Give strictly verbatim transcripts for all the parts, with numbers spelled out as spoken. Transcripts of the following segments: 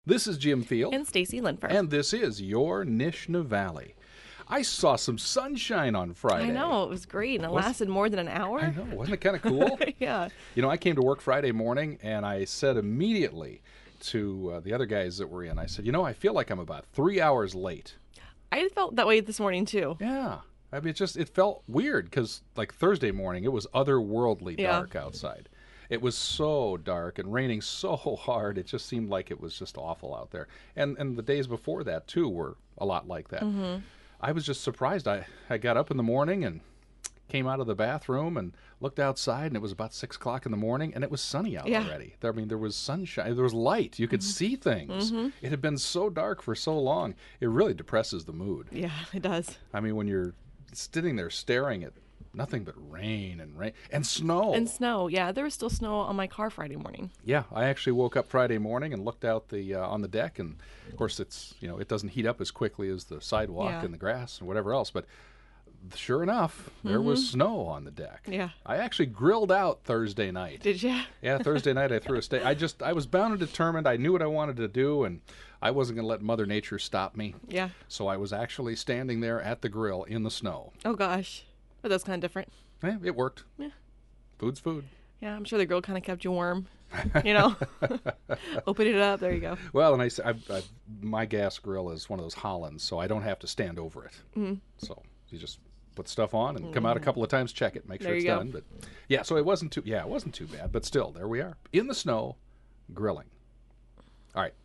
This is Jim Field. And Stacy Linfer. And this is your Nishna Valley. I saw some sunshine on Friday. I know, it was great, and it Was- lasted more than an hour. I know, wasn't it kind of cool? Yeah. You know, I came to work Friday morning, and I said immediately to uh, the other guys that were in, I said, you know, I feel like I'm about three hours late. I felt that way this morning, too. Yeah. I mean, it just, it felt weird, because like Thursday morning, it was otherworldly Yeah. dark outside. It was so dark and raining so hard, it just seemed like it was just awful out there. And and the days before that, too, were a lot like that. Mm-hmm. I was just surprised. I, I got up in the morning and came out of the bathroom and looked outside, and it was about six o'clock in the morning, and it was sunny out Yeah. already. I mean, there was sunshine. There was light. You could see things. Mm-hmm. It had been so dark for so long. It really depresses the mood. Yeah, it does. I mean, when you're sitting there staring at nothing but rain and rain and snow. And snow. Yeah, there was still snow on my car Friday morning. Yeah, I actually woke up Friday morning and looked out the uh, on the deck, and of course it's you know it doesn't heat up as quickly as the sidewalk Yeah. and the grass and whatever else, but sure enough, there was snow on the deck. Yeah. I actually grilled out Thursday night. Did you? Yeah, Thursday night I threw a steak. I just I was bound and determined. I knew what I wanted to do, and I wasn't going to let Mother Nature stop me. Yeah. So I was actually standing there at the grill in the snow. Oh, gosh. But that's kind of different. Yeah, it worked. Yeah. Food's food. Yeah, I'm sure the grill kind of kept you warm. You know? Open it up. There you go. Well, and I, s- I- I- my gas grill is one of those Hollands, so I don't have to stand over it. Mm-hmm. So you just put stuff on and come out a couple of times, check it, make sure There it's you go. done. But yeah, so it wasn't too. Yeah, it wasn't too bad. But still, there we are in the snow, grilling. All right,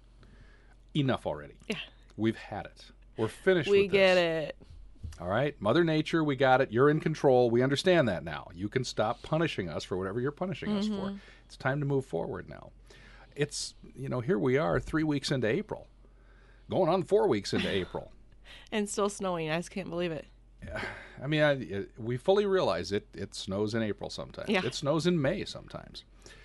enough already. Yeah. We've had it. We're finished. We with get this. it. All right, Mother Nature, we got it. You're in control. We understand that now. You can stop punishing us for whatever you're punishing us for. It's time to move forward now. It's, you know, here we are three weeks into April, going on four weeks into April. And still snowing. I just can't believe it. I mean, I, it, we fully realize it. It snows in April sometimes. Yeah. It snows in May sometimes.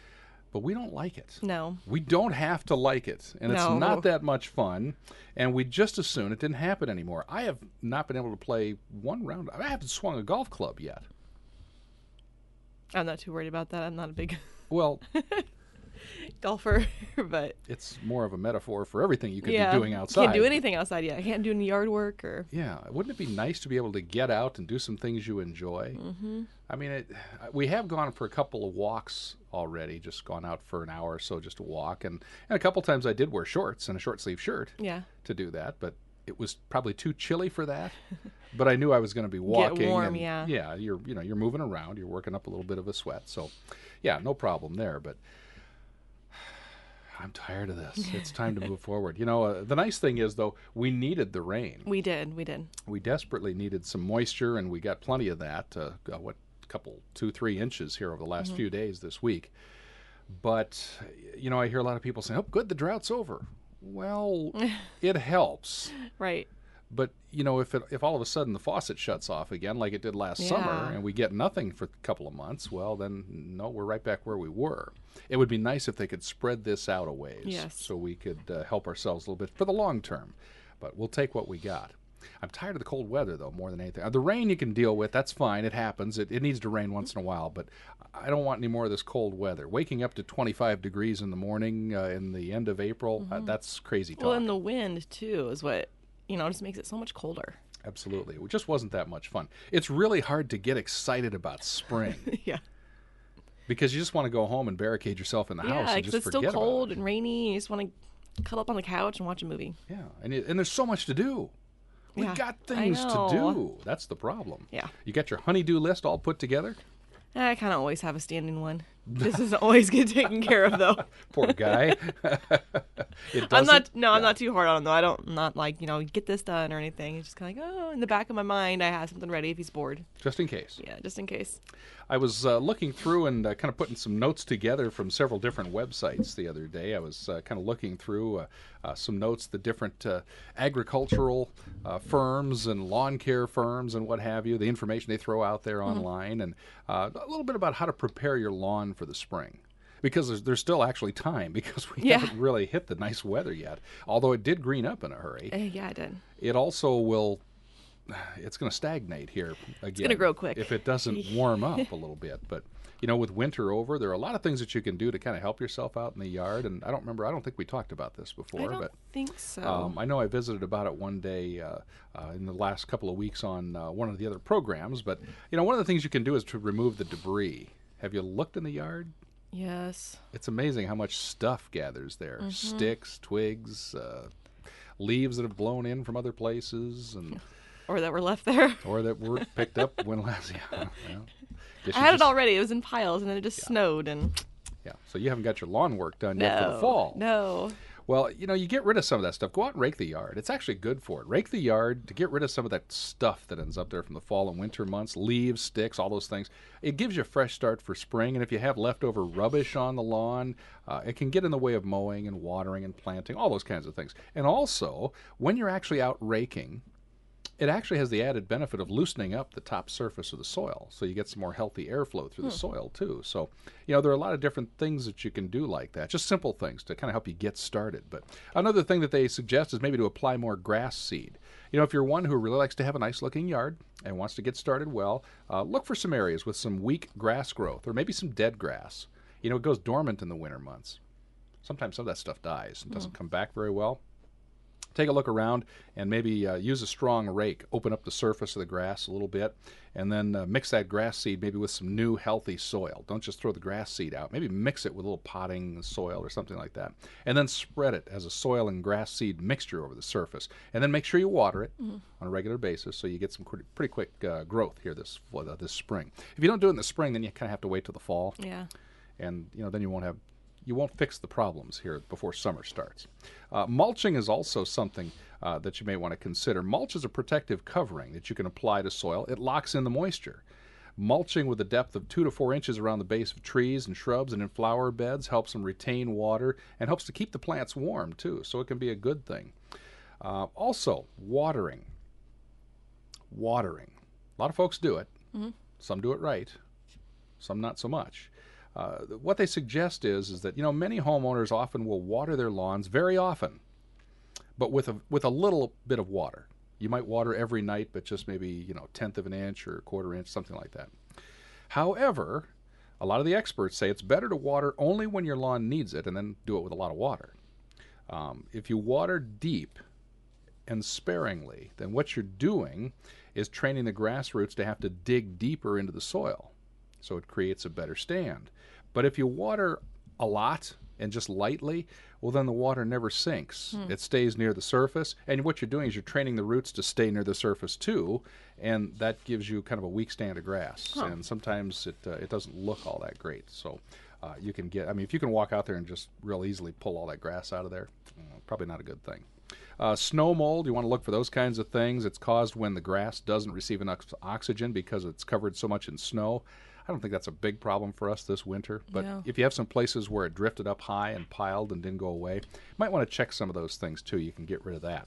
But we don't like it. No. We don't have to like it, and it's No. not that much fun, and we just as soon it didn't happen anymore. I have not been able to play one round. I haven't swung a golf club yet. I'm not too worried about that. I'm not a big Well, golfer, but it's more of a metaphor for everything you could yeah, be doing outside. Can't do anything outside yet. I can't do any yard work or. Yeah, wouldn't it be nice to be able to get out and do some things you enjoy? Mm-hmm. I mean, it, we have gone for a couple of walks already, just gone out for an hour or so just to walk, and, and a couple times I did wear shorts and a short sleeve shirt Yeah. to do that, but it was probably too chilly for that. But I knew I was going to be walking. warm, and, yeah. Yeah, you're you know you're moving around, you're working up a little bit of a sweat, so yeah, no problem there. But I'm tired of this. It's time to move forward. You know, uh, the nice thing is though, we needed the rain. We did. We did. We desperately needed some moisture, and we got plenty of that. Uh, uh, what couple, two, three inches here over the last few days this week. But you know, I hear a lot of people saying, "Oh, good, the drought's over." Well, it helps. Right. But you know, if it, if all of a sudden the faucet shuts off again, like it did last Yeah. summer, and we get nothing for a couple of months, well, then no, we're right back where we were. It would be nice if they could spread this out a ways, Yes. so we could uh, help ourselves a little bit for the long term. But we'll take what we got. I'm tired of the cold weather, though, more than anything. Uh, The rain you can deal with. That's fine. It happens. It, it needs to rain once in a while. But I don't want any more of this cold weather. Waking up to twenty-five degrees in the morning uh, in the end of April, uh, that's crazy talk. Well, and the wind too is what you know just makes it so much colder. Absolutely. It just wasn't that much fun. It's really hard to get excited about spring Yeah. because you just want to go home and barricade yourself in the house Yeah, and because just it's still forget cold about it. and rainy. You just want to cuddle up on the couch and watch a movie. Yeah, and, it, and there's so much to do. We've Yeah, got I things to know. do. That's the problem. Yeah. You got your honeydew list all put together? I kind of always have a standing one. This doesn't always get taken care of though. Poor guy. It I'm not. doesn't? No, I'm Yeah. not too hard on him though. I don't. I'm not like you know get this done or anything. It's just kind of like oh, in the back of my mind, I have something ready if he's bored. Just in case. Yeah, just in case. I was uh, looking through and uh, kind of putting some notes together from several different websites the other day. I was uh, kind of looking through uh, uh, some notes, the different uh, agricultural uh, firms and lawn care firms and what have you, the information they throw out there Mm-hmm. online, and uh, a little bit about how to prepare your lawn for the spring. Because there's, there's still actually time because we Yeah. haven't really hit the nice weather yet. Although it did green up in a hurry. Uh, yeah, I did. It also will, it's going to stagnate here again. It's gonna grow quick. if it doesn't warm up a little bit. But You know, with winter over, there are a lot of things that you can do to kind of help yourself out in the yard. And I don't remember, I don't think we talked about this before, I don't but think so. um, I know I visited about it one day uh, uh, in the last couple of weeks on uh, one of the other programs. But, you know, one of the things you can do is to remove the debris. Have you looked in the yard? Yes. It's amazing how much stuff gathers there. Mm-hmm. Sticks, twigs, uh, leaves that have blown in from other places, and Or that were left there. or that were picked up when last. Yeah, well, guess I you had just- it already. It was in piles, and then it just snowed, and Yeah, so you haven't got your lawn work done yet for no, the fall. no. Well, you know, you get rid of some of that stuff. Go out and rake the yard. It's actually good for it. Rake the yard to get rid of some of that stuff that ends up there from the fall and winter months, leaves, sticks, all those things. It gives you a fresh start for spring, and if you have leftover rubbish on the lawn, uh, it can get in the way of mowing and watering and planting, all those kinds of things. And also, when you're actually out raking, it actually has the added benefit of loosening up the top surface of the soil, so you get some more healthy airflow through the soil too. So, you know, there are a lot of different things that you can do like that, just simple things to kind of help you get started. But another thing that they suggest is maybe to apply more grass seed. You know, if you're one who really likes to have a nice looking yard and wants to get started well, uh, look for some areas with some weak grass growth or maybe some dead grass. You know, it goes dormant in the winter months. Sometimes some of that stuff dies and doesn't come back very well. Take a look around and maybe uh, use a strong rake, open up the surface of the grass a little bit, and then uh, mix that grass seed maybe with some new healthy soil. Don't just throw the grass seed out. Maybe mix it with a little potting soil or something like that. And then spread it as a soil and grass seed mixture over the surface. And then make sure you water it mm-hmm. on a regular basis so you get some pretty, pretty quick uh, growth here this uh, this spring. If you don't do it in the spring, then you kind of have to wait till the fall. Yeah. And, you know, then you won't have you won't fix the problems here before summer starts. Uh, mulching is also something uh, that you may want to consider. Mulch is a protective covering that you can apply to soil. It locks in the moisture. Mulching with a depth of two to four inches around the base of trees and shrubs and in flower beds helps them retain water and helps to keep the plants warm too, so it can be a good thing. Uh, also, watering. Watering. A lot of folks do it. Mm-hmm. Some do it right. Some not so much. Uh, what they suggest is, is that, you know, many homeowners often will water their lawns very often, but with a with a little bit of water. You might water every night, but just maybe, you know, tenth of an inch or a quarter inch, something like that. However, a lot of the experts say it's better to water only when your lawn needs it and then do it with a lot of water. Um, if you water deep and sparingly, then what you're doing is training the grass roots to have to dig deeper into the soil. So it creates a better stand. But if you water a lot and just lightly, well, then the water never sinks. Hmm. It stays near the surface. And what you're doing is you're training the roots to stay near the surface too, and that gives you kind of a weak stand of grass. Huh. And sometimes it uh, it doesn't look all that great. So uh, you can get, I mean, if you can walk out there and just real easily pull all that grass out of there, probably not a good thing. Uh, snow mold, you want to look for those kinds of things. It's caused when the grass doesn't receive enough oxygen because it's covered so much in snow. I don't think that's a big problem for us this winter, but yeah. if you have some places where it drifted up high and piled and didn't go away, you might want to check some of those things too. You can get rid of that.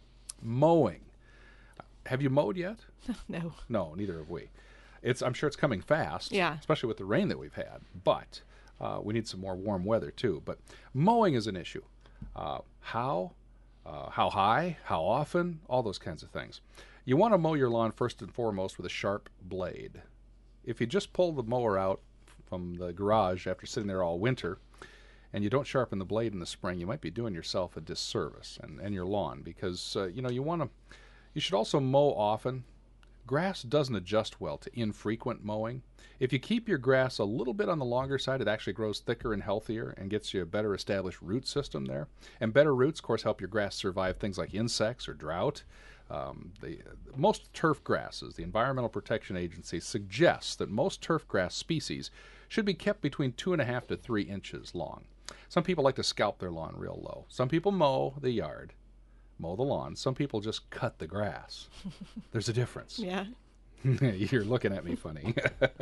Mowing. Have you mowed yet? No. No, neither have we. It's I'm sure it's coming fast, yeah. especially with the rain that we've had, but uh, we need some more warm weather too. But mowing is an issue. Uh, how? Uh, how high? How often? All those kinds of things. You want to mow your lawn first and foremost with a sharp blade. If you just pull the mower out from the garage after sitting there all winter and you don't sharpen the blade in the spring, you might be doing yourself a disservice and, and your lawn because, uh, you know, you want to, you should also mow often. Grass doesn't adjust well to infrequent mowing. If you keep your grass a little bit on the longer side, it actually grows thicker and healthier and gets you a better established root system there. And better roots, of course, help your grass survive things like insects or drought. Um, the, most turf grasses, the Environmental Protection Agency suggests that most turf grass species should be kept between two and a half to three inches long. Some people like to scalp their lawn real low. Some people mow the yard, mow the lawn. Some people just cut the grass. There's a difference. Yeah. You're looking at me funny.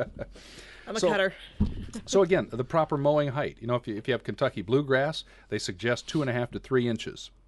I'm a so, cutter. So again, the proper mowing height. You know, if you if you have Kentucky bluegrass, they suggest two and a half to three inches.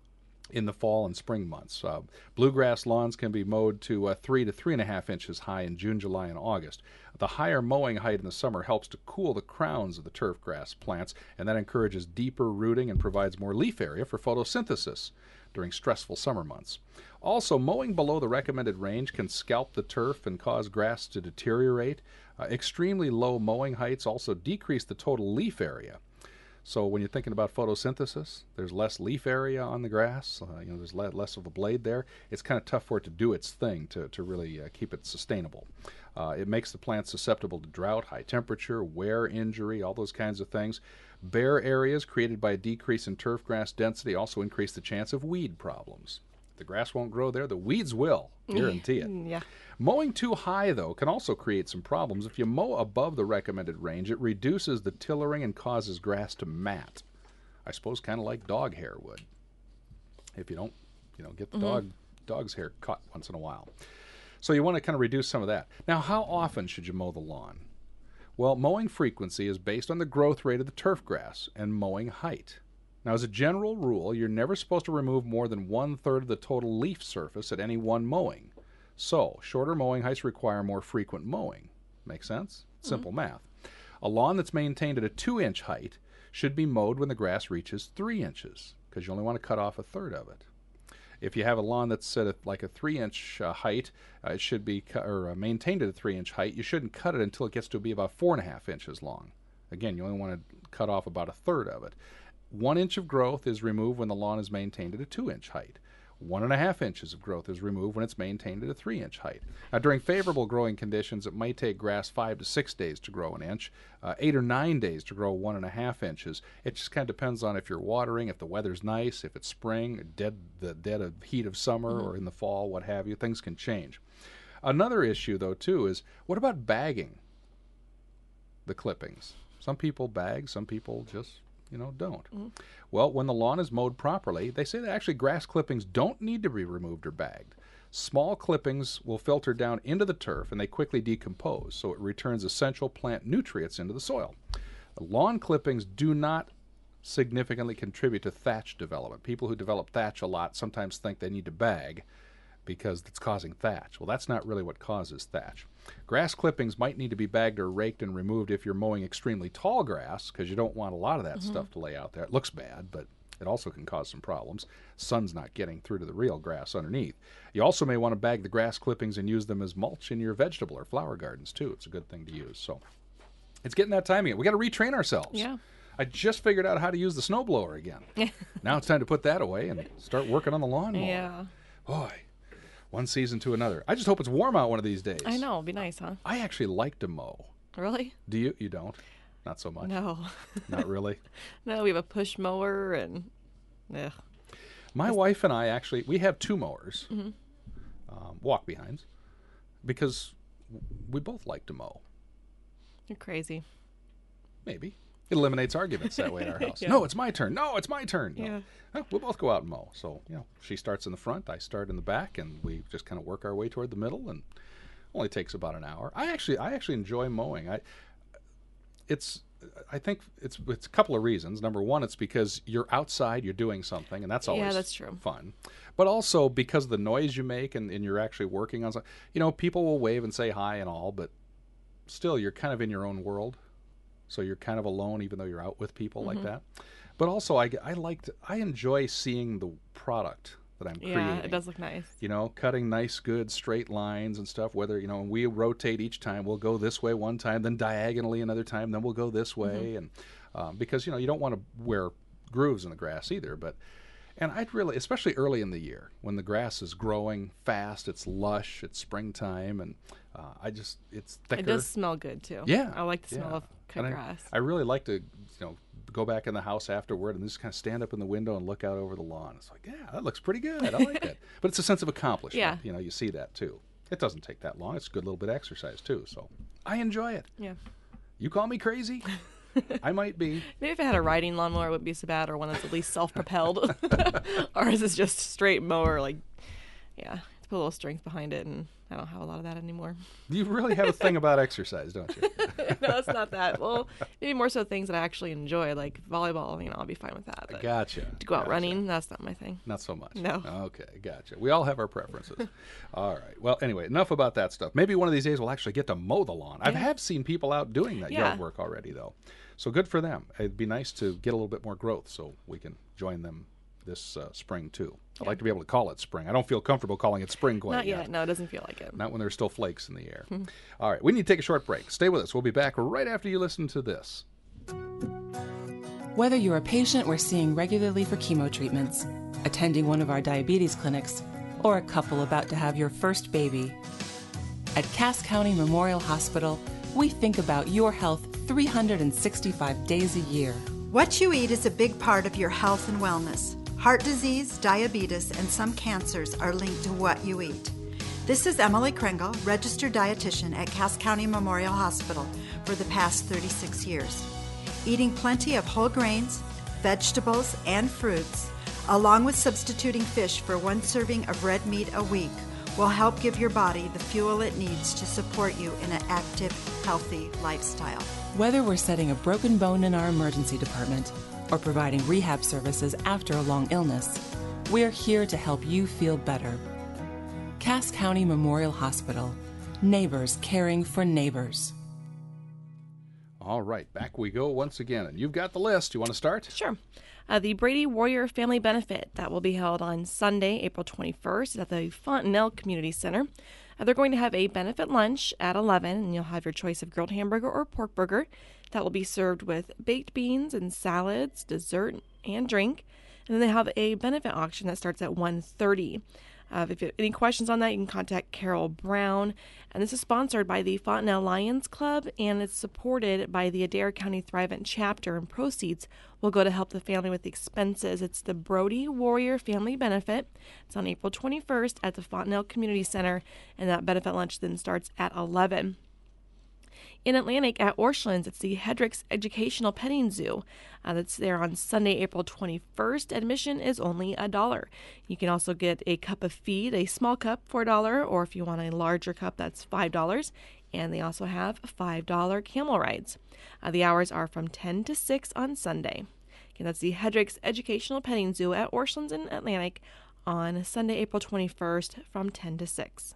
in the fall and spring months. Uh, bluegrass lawns can be mowed to uh, three to three and a half inches high in June, July, and August. The higher mowing height in the summer helps to cool the crowns of the turf grass plants, and that encourages deeper rooting and provides more leaf area for photosynthesis during stressful summer months. Also, mowing below the recommended range can scalp the turf and cause grass to deteriorate. Uh, extremely low mowing heights also decrease the total leaf area. So when you're thinking about photosynthesis, there's less leaf area on the grass. Uh, you know, there's le- less of a blade there. It's kind of tough for it to do its thing to, to really uh, keep it sustainable. Uh, it makes the plant susceptible to drought, high temperature, wear injury, all those kinds of things. Bare areas created by a decrease in turf grass density also increase the chance of weed problems. The grass won't grow there, the weeds will. Guarantee it. Yeah. Mowing too high, though, can also create some problems. If you mow above the recommended range, it reduces the tillering and causes grass to mat. I suppose kind of like dog hair would. If you don't, you know, get the mm-hmm. dog dog's hair cut once in a while. So you want to kind of reduce some of that. Now, how often should you mow the lawn? Well, mowing frequency is based on the growth rate of the turf grass and mowing height. Now, as a general rule, you're never supposed to remove more than one-third of the total leaf surface at any one mowing. So, shorter mowing heights require more frequent mowing. Make sense? Simple mm-hmm. math. A lawn that's maintained at a two-inch height should be mowed when the grass reaches three inches, because you only want to cut off a third of it. If you have a lawn that's at a, like a three-inch uh, height, uh, it should be cu- or uh, maintained at a three-inch height. You shouldn't cut it until it gets to be about four and a half inches long. Again, you only want to cut off about a third of it. One inch of growth is removed when the lawn is maintained at a two-inch height. One and a half inches of growth is removed when it's maintained at a three-inch height. Now, during favorable growing conditions, it might take grass five to six days to grow an inch, uh, eight or nine days to grow one and a half inches. It just kind of depends on if you're watering, if the weather's nice, if it's spring, dead the dead of heat of summer, mm-hmm. or in the fall, what have you. Things can change. Another issue, though, too, is what about bagging the clippings? Some people bag, some people just you know, don't. Mm-hmm. Well, when the lawn is mowed properly, they say that actually grass clippings don't need to be removed or bagged. Small clippings will filter down into the turf and they quickly decompose, so it returns essential plant nutrients into the soil. Lawn clippings do not significantly contribute to thatch development. People who develop thatch a lot sometimes think they need to bag because it's causing thatch. Well, that's not really what causes thatch. Grass clippings might need to be bagged or raked and removed if you're mowing extremely tall grass, because you don't want a lot of that mm-hmm. stuff to lay out there. It looks bad, but it also can cause some problems. Sun's not getting through to the real grass underneath. You also may want to bag the grass clippings and use them as mulch in your vegetable or flower gardens, too. It's a good thing to use. So it's getting that time again. We got to retrain ourselves. Yeah. I just figured out how to use the snowblower again. Now it's time to put that away and start working on the lawnmower. Yeah. Boy. One season to another. I just hope it's warm out one of these days. I know. It'd be nice, huh? I actually like to mow. Really? Do you? You don't? Not so much? No. Not really? No, we have a push mower and... Ugh. My it's... wife and I actually, we have two mowers, mm-hmm. um, walk-behinds, because we both like to mow. You're crazy. Maybe. It eliminates arguments that way in our house. Yeah. No, it's my turn. No, it's my turn. No. Yeah. Oh, we'll both go out and mow. So, you know, she starts in the front, I start in the back, and we just kind of work our way toward the middle, and only takes about an hour. I actually I actually enjoy mowing. I it's I think it's it's a couple of reasons. Number one, it's because you're outside, you're doing something, and that's always yeah, that's true. fun. But also because of the noise you make and, and you're actually working on something. You know, people will wave and say hi and all, but still you're kind of in your own world. So you're kind of alone, even though you're out with people mm-hmm. like that. But also, I, I like to, I enjoy seeing the product that I'm yeah, creating. Yeah, it does look nice. You know, cutting nice, good, straight lines and stuff. Whether, you know, and we rotate each time. We'll go this way one time, then diagonally another time, then we'll go this way. Mm-hmm. And um, because, you know, you don't want to wear grooves in the grass either. But, and I'd really, especially early in the year, when the grass is growing fast, it's lush, it's springtime, and uh, I just, it's thicker. It does smell good, too. Yeah. I like the smell yeah. of cut and grass. I, I really like to, you know, go back in the house afterward and just kind of stand up in the window and look out over the lawn. It's like, yeah, that looks pretty good. I like that. But it's a sense of accomplishment. Yeah. You know, you see that, too. It doesn't take that long. It's a good little bit of exercise, too. So I enjoy it. Yeah. You call me crazy? I might be. Maybe if I had a riding lawnmower, it wouldn't be so bad, or one that's at least self-propelled. Ours is just straight mower, like, yeah, put a little strength behind it, and I don't have a lot of that anymore. You really have a thing about exercise, don't you? No, it's not that. Well, maybe more so things that I actually enjoy, like volleyball. You know, I'll be fine with that. But Gotcha. to go out Gotcha. running, that's not my thing. Not so much. No. Okay, gotcha. We all have our preferences. All right. Well, anyway, enough about that stuff. Maybe one of these days we'll actually get to mow the lawn. I Yeah. have seen people out doing that Yeah. yard work already, though. So good for them. It'd be nice to get a little bit more growth so we can join them this uh, spring, too. I'd like to be able to call it spring. I don't feel comfortable calling it spring quite Not yet. No, it doesn't feel like it. Not when there's still flakes in the air. All right, we need to take a short break. Stay with us. We'll be back right after you listen to this. Whether you're a patient we're seeing regularly for chemo treatments, attending one of our diabetes clinics, or a couple about to have your first baby, at Cass County Memorial Hospital, we think about your health three hundred sixty-five days a year. What you eat is a big part of your health and wellness. Heart disease, diabetes, and some cancers are linked to what you eat. This is Emily Kringle, registered dietitian at Cass County Memorial Hospital for the past thirty-six years. Eating plenty of whole grains, vegetables, and fruits, along with substituting fish for one serving of red meat a week, will help give your body the fuel it needs to support you in an active, healthy lifestyle. Whether we're setting a broken bone in our emergency department or providing rehab services after a long illness, we're here to help you feel better. Cass County Memorial Hospital. Neighbors caring for neighbors. All right, back we go once again. And you've got the list. You want to start? Sure. Uh, the Brady Warrior Family Benefit that will be held on Sunday, April twenty-first at the Fontenelle Community Center. Uh, they're going to have a benefit lunch at eleven, and you'll have your choice of grilled hamburger or pork burger. That will be served with baked beans and salads, dessert, and drink. And then they have a benefit auction that starts at one thirty. Uh, if you have any questions on that, you can contact Carol Brown. And this is sponsored by the Fontenelle Lions Club, and it's supported by the Adair County Thrivent chapter, and proceeds will go to help the family with expenses. It's the Brody Warrior Family Benefit. It's on April twenty-first at the Fontenelle Community Center, and that benefit lunch then starts at eleven. In Atlantic at Orscheln's, it's the Hedricks Educational Petting Zoo. Uh, that's there on Sunday, April twenty-first. Admission is only a dollar. You can also get a cup of feed, a small cup for a dollar, or if you want a larger cup, that's five dollars. And they also have five dollar camel rides. Uh, the hours are from ten to six on Sunday. Again, that's the Hedricks Educational Petting Zoo at Orscheln's in Atlantic on Sunday, April twenty-first from ten to six.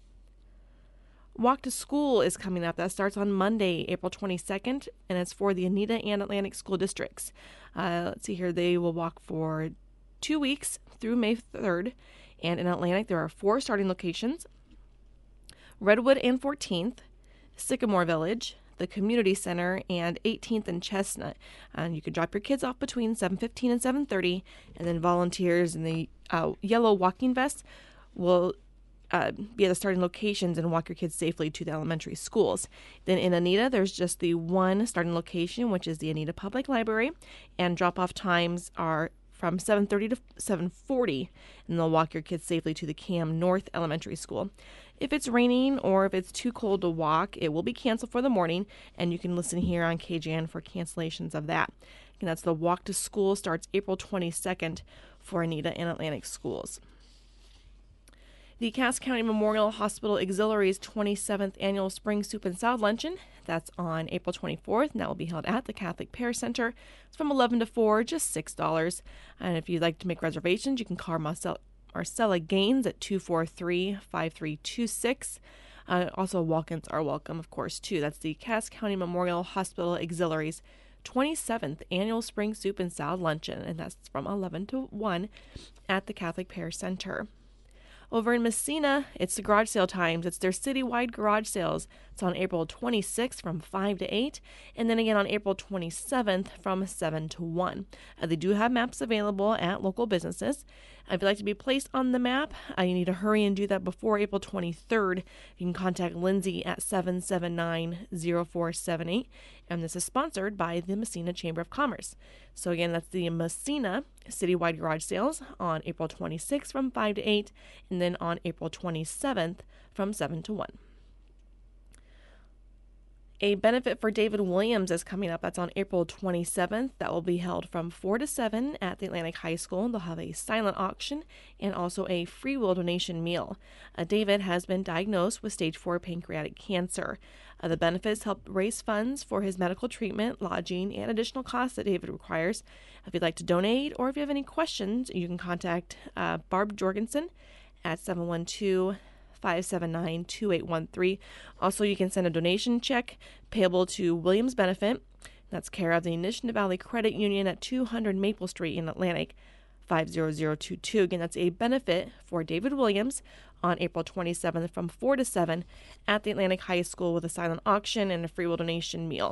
Walk to School is coming up. That starts on Monday, April twenty-second, and it's for the Anita and Atlantic School Districts. Uh, let's see here. They will walk for two weeks through May third, and in Atlantic there are four starting locations: Redwood and fourteenth, Sycamore Village, the Community Center, and eighteenth and Chestnut. And you can drop your kids off between seven fifteen and seven thirty, and then volunteers in the uh, yellow walking vests will Uh, be at the starting locations and walk your kids safely to the elementary schools. Then in Anita, there's just the one starting location, which is the Anita Public Library, and drop-off times are from seven thirty to seven forty, and they'll walk your kids safely to the Cam North Elementary School. If it's raining or if it's too cold to walk, it will be canceled for the morning, and you can listen here on K J N for cancellations of that. And that's the Walk to School, starts April twenty-second for Anita and Atlantic schools. The Cass County Memorial Hospital Auxiliary's twenty-seventh Annual Spring Soup and Salad Luncheon. That's on April twenty-fourth, and that will be held at the Catholic Pear Center. It's from eleven to four, just six dollars. And if you'd like to make reservations, you can call Marcel- Marcella Gaines at two four three, five three two six. Uh, also, walk-ins are welcome, of course, too. That's the Cass County Memorial Hospital Auxiliary's twenty-seventh Annual Spring Soup and Salad Luncheon, and that's from eleven to one at the Catholic Pear Center. Over in Messina, it's the garage sale times. It's their citywide garage sales. It's on April twenty-sixth from five to eight, and then again on April twenty-seventh from seven to one. Uh, they do have maps available at local businesses. Uh, if you'd like to be placed on the map, uh, you need to hurry and do that before April twenty-third. You can contact Lindsay at seven seven nine, zero four seven eight, and this is sponsored by the Messina Chamber of Commerce. So again, that's the Messina citywide garage sales on April twenty-sixth from five to eight, and then on April twenty-seventh from seven to one. A benefit for David Williams is coming up. That's on April twenty-seventh. That will be held from four to seven at the Atlantic High School. They'll have a silent auction and also a free will donation meal. Uh, David has been diagnosed with stage four pancreatic cancer. Uh, the benefits help raise funds for his medical treatment, lodging, and additional costs that David requires. If you'd like to donate or if you have any questions, you can contact uh, Barb Jorgensen at seven one two, five seven nine, two eight one three. Also, you can send a donation check payable to Williams Benefit. That's care of the Nishnah Valley Credit Union at two hundred Maple Street in Atlantic, five zero zero two two. Again, that's a benefit for David Williams on April twenty-seventh from four to seven at the Atlantic High School with a silent auction and a free will donation meal.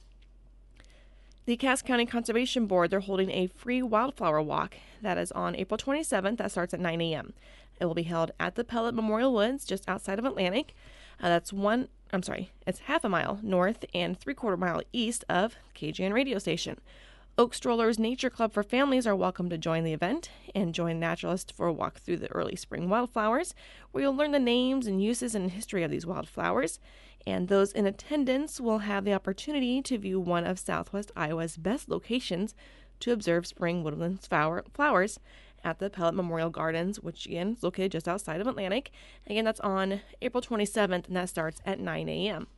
The Cass County Conservation Board, they're holding a free wildflower walk. That is on April twenty-seventh. That starts at nine a.m. It will be held at the Pellet Memorial Woods, just outside of Atlantic. Uh, that's one, I'm sorry, it's half a mile north and three-quarter mile east of K G N radio station. Oak Strollers Nature Club for families are welcome to join the event and join naturalists for a walk through the early spring wildflowers, where you'll learn the names and uses and history of these wildflowers. And those in attendance will have the opportunity to view one of Southwest Iowa's best locations to observe spring woodland flower, flowers at the Pellet Memorial Gardens, which again is located just outside of Atlantic. Again, that's on April twenty-seventh, and that starts at nine a.m.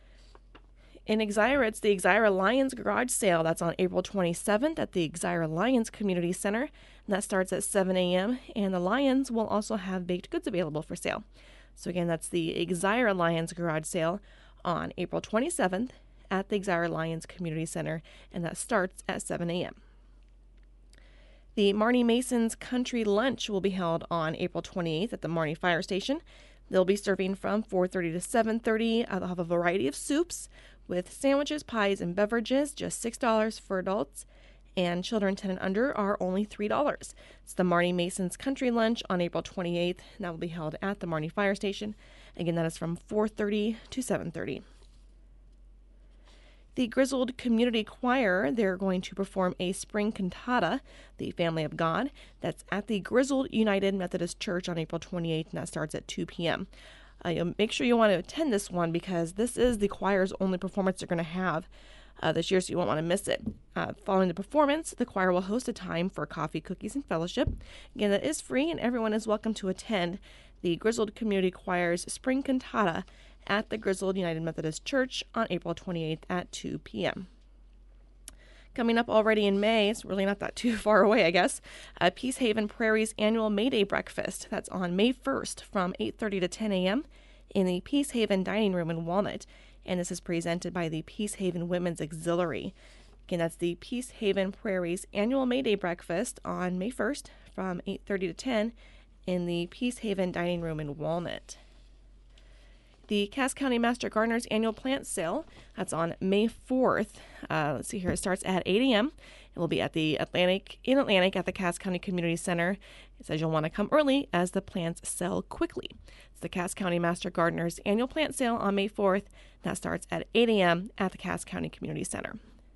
In Exira, it's the Exira Lions Garage Sale. That's on April twenty-seventh at the Exira Lions Community Center, and that starts at seven a.m. And the Lions will also have baked goods available for sale. So again, that's the Exira Lions Garage Sale on April twenty-seventh at the Exira Lions Community Center, and that starts at seven a.m. The Marnie Masons Country Lunch will be held on April twenty-eighth at the Marnie Fire Station. They'll be serving from four thirty to seven thirty. They'll have a variety of soups with sandwiches, pies, and beverages, just six dollars for adults, and children ten and under are only three dollars. It's the Marnie Masons Country Lunch on April twenty-eighth, and that will be held at the Marnie Fire Station. Again, that is from four thirty to seven thirty. The Grizzled Community Choir, they're going to perform a spring cantata, The Family of God. That's at the Grizzled United Methodist Church on April twenty-eighth, and that starts at two p.m. Uh, you'll make sure you want to attend this one because this is the choir's only performance they're going to have uh, this year, so you won't want to miss it. Uh, following the performance, the choir will host a time for coffee, cookies, and fellowship. Again, that is free, and everyone is welcome to attend the Grizzled Community Choir's spring cantata at the Grizzled United Methodist Church on April twenty-eighth at two p.m. Coming up already in May, it's really not that too far away, I guess, uh, Peace Haven Prairie's annual May Day breakfast. That's on May first from eight thirty to ten a.m. in the Peace Haven Dining Room in Walnut, and this is presented by the Peace Haven Women's Auxiliary. Again, that's the Peace Haven Prairie's annual May Day breakfast on May first from eight thirty to ten in the Peace Haven Dining Room in Walnut. The Cass County Master Gardener's annual plant sale, that's on May fourth. Uh, let's see here, it starts at eight a.m. It will be at the Atlantic, in Atlantic at the Cass County Community Center. It says you'll want to come early as the plants sell quickly. It's the Cass County Master Gardener's annual plant sale on May fourth. That starts at eight a.m. at the Cass County Community Center.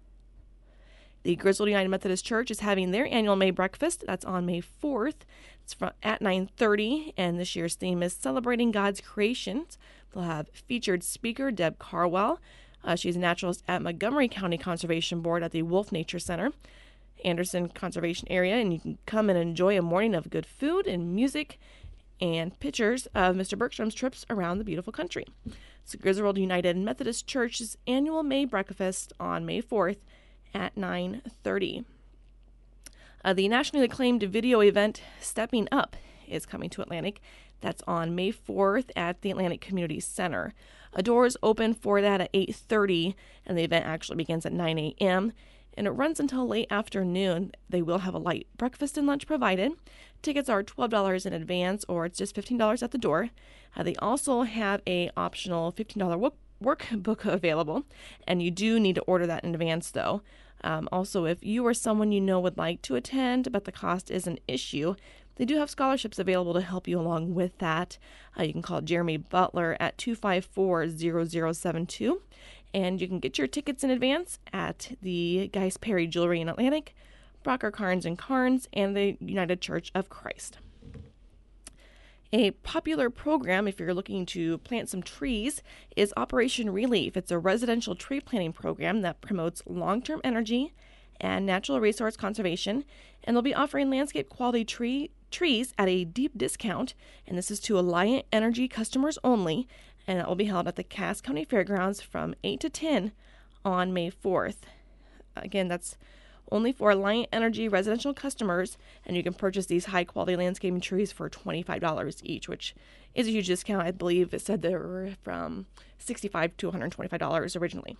The Grizzled United Methodist Church is having their annual May breakfast. That's on May fourth. It's from, at nine thirty, and this year's theme is Celebrating God's Creations. They'll have featured speaker Deb Carwell. Uh, she's a naturalist at Montgomery County Conservation Board at the Wolf Nature Center, Anderson Conservation Area, and you can come and enjoy a morning of good food and music and pictures of Mister Bergstrom's trips around the beautiful country. It's the Grizzled United Methodist Church's annual May breakfast on May fourth at nine thirty. Uh, the nationally acclaimed video event Stepping Up is coming to Atlantic. That's on May fourth at the Atlantic Community Center. Uh, doors open for that at eight thirty, and the event actually begins at nine a.m., and it runs until late afternoon. They will have a light breakfast and lunch provided. Tickets are twelve dollars in advance, or it's just fifteen dollars at the door. Uh, they also have a optional fifteen dollars work workbook available, and you do need to order that in advance, though. Um, also, if you or someone you know would like to attend, but the cost is an issue, they do have scholarships available to help you along with that. Uh, you can call Jeremy Butler at two five four, zero zero seven two, and you can get your tickets in advance at the Geis Perry Jewelry in Atlantic, Brocker Carnes and Carnes, and the United Church of Christ. A popular program, if you're looking to plant some trees, is Operation Relief. It's a residential tree planting program that promotes long-term energy and natural resource conservation, and they'll be offering landscape quality tree trees at a deep discount, and this is to Alliant Energy customers only, and that will be held at the Cass County Fairgrounds from eight to ten on May fourth. Again, that's only for Alliant Energy residential customers, and you can purchase these high-quality landscaping trees for twenty-five dollars each, which is a huge discount. I believe it said they were from sixty-five dollars to one hundred twenty-five dollars originally.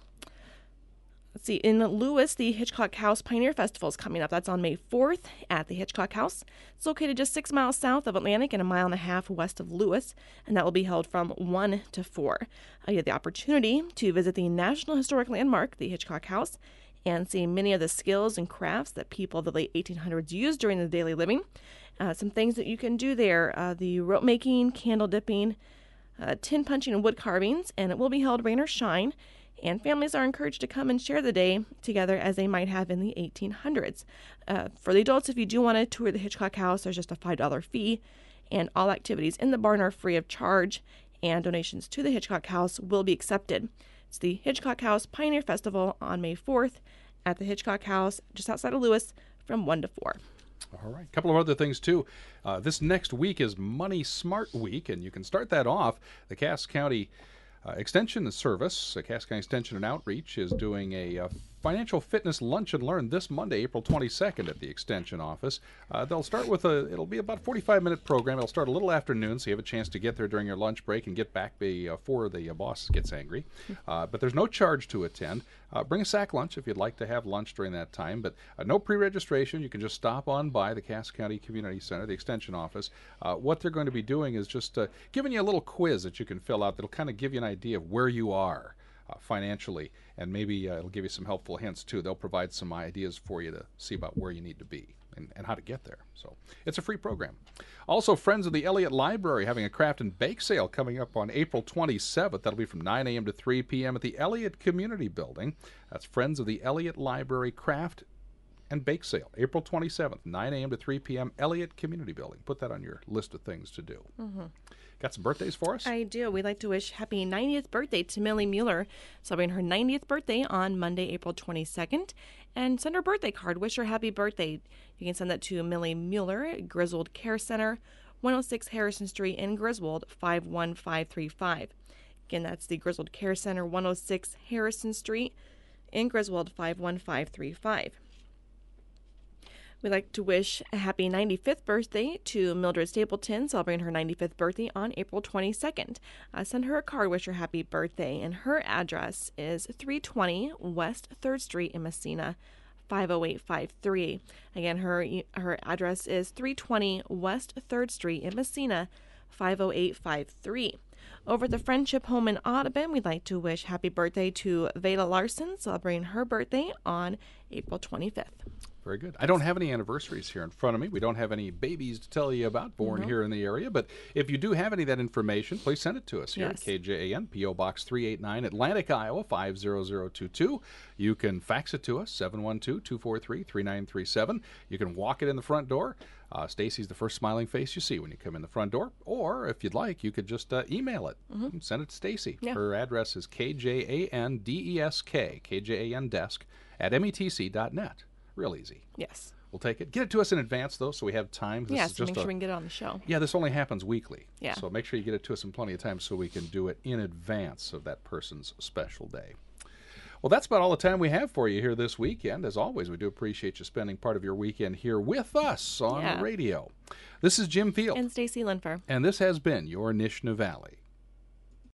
Let's see, in Lewis, the Hitchcock House Pioneer Festival is coming up. That's on May fourth at the Hitchcock House. It's located just six miles south of Atlantic and a mile and a half west of Lewis, and that will be held from one to four. Uh, you have the opportunity to visit the National Historic Landmark, the Hitchcock House, and see many of the skills and crafts that people of the late eighteen hundreds used during their daily living. Uh, some things that you can do there, uh, the rope making, candle dipping, uh, tin punching, and wood carvings, and it will be held rain or shine. And families are encouraged to come and share the day together as they might have in the eighteen hundreds. Uh, for the adults, if you do want to tour the Hitchcock House, there's just a five dollars fee, and all activities in the barn are free of charge, and donations to the Hitchcock House will be accepted. It's the Hitchcock House Pioneer Festival on May fourth at the Hitchcock House just outside of Lewis from one to four. All right. A couple of other things, too. Uh, this next week is Money Smart Week, and you can start that off. The Cass County Uh, Extension Service, uh, Cass County Extension and Outreach, is doing a uh, financial fitness lunch and learn this Monday, April twenty-second, at the Extension office. Uh, they'll start with a, it'll be about a forty-five minute program. It'll start a little afternoon, so you have a chance to get there during your lunch break and get back before the uh, boss gets angry. Uh, but there's no charge to attend. Uh, bring a sack lunch if you'd like to have lunch during that time, but uh, no pre-registration. You can just stop on by the Cass County Community Center, the Extension office. Uh, what they're going to be doing is just uh, giving you a little quiz that you can fill out that'll kind of give you an idea of where you are uh, financially, and maybe uh, it'll give you some helpful hints too. They'll provide some ideas for you to see about where you need to be and, and how to get there. So it's a free program. Also, Friends of the Elliott Library having a craft and bake sale coming up on April twenty-seventh. That'll be from nine a.m. to three p.m. at the Elliott Community Building. That's Friends of the Elliott Library Craft and Bake Sale, April twenty-seventh, nine a.m. to three p.m., Elliott Community Building. Put that on your list of things to do. Mm-hmm. Got some birthdays for us? I do. We'd like to wish happy ninetieth birthday to Millie Mueller, celebrating her ninetieth birthday on Monday, April twenty-second. And send her a birthday card. Wish her happy birthday. You can send that to Millie Mueller at Griswold Care Center, one oh six Harrison Street in Griswold, five one five three five. Again, that's the Griswold Care Center, one oh six Harrison Street in Griswold, five one five three five. We'd like to wish a happy ninety-fifth birthday to Mildred Stapleton, celebrating her ninety-fifth birthday on April twenty-second. Uh, send her a card, wish her happy birthday, and her address is three twenty West third Street in Messina, five oh eight five three. Again, her her address is three twenty West third Street in Messina, five oh eight five three. Over at the Friendship Home in Audubon, we'd like to wish happy birthday to Veda Larson, celebrating her birthday on April twenty-fifth. Very good. I don't have any anniversaries here in front of me. We don't have any babies to tell you about born mm-hmm. here in the area. But if you do have any of that information, please send it to us here yes. at K J A N, P O Box three eighty-nine, Atlantic, Iowa, five zero zero two two. You can fax it to us, seven one two, two four three, three nine three seven. You can walk it in the front door. Uh, Stacy's the first smiling face you see when you come in the front door. Or, if you'd like, you could just uh, email it. Mm-hmm. Send it to Stacy. Yeah. Her address is K J A N D E S K, K J A N desk, at M E T C dot net. Real easy. Yes. We'll take it. Get it to us in advance, though, so we have time. This yeah, is so just make sure a, we can get it on the show. Yeah, this only happens weekly. Yeah. So make sure you get it to us in plenty of time so we can do it in advance of that person's special day. Well, that's about all the time we have for you here this weekend. As always, we do appreciate you spending part of your weekend here with us on yeah. the radio. This is Jim Field. And Stacy Linfer. And this has been your Nishna Valley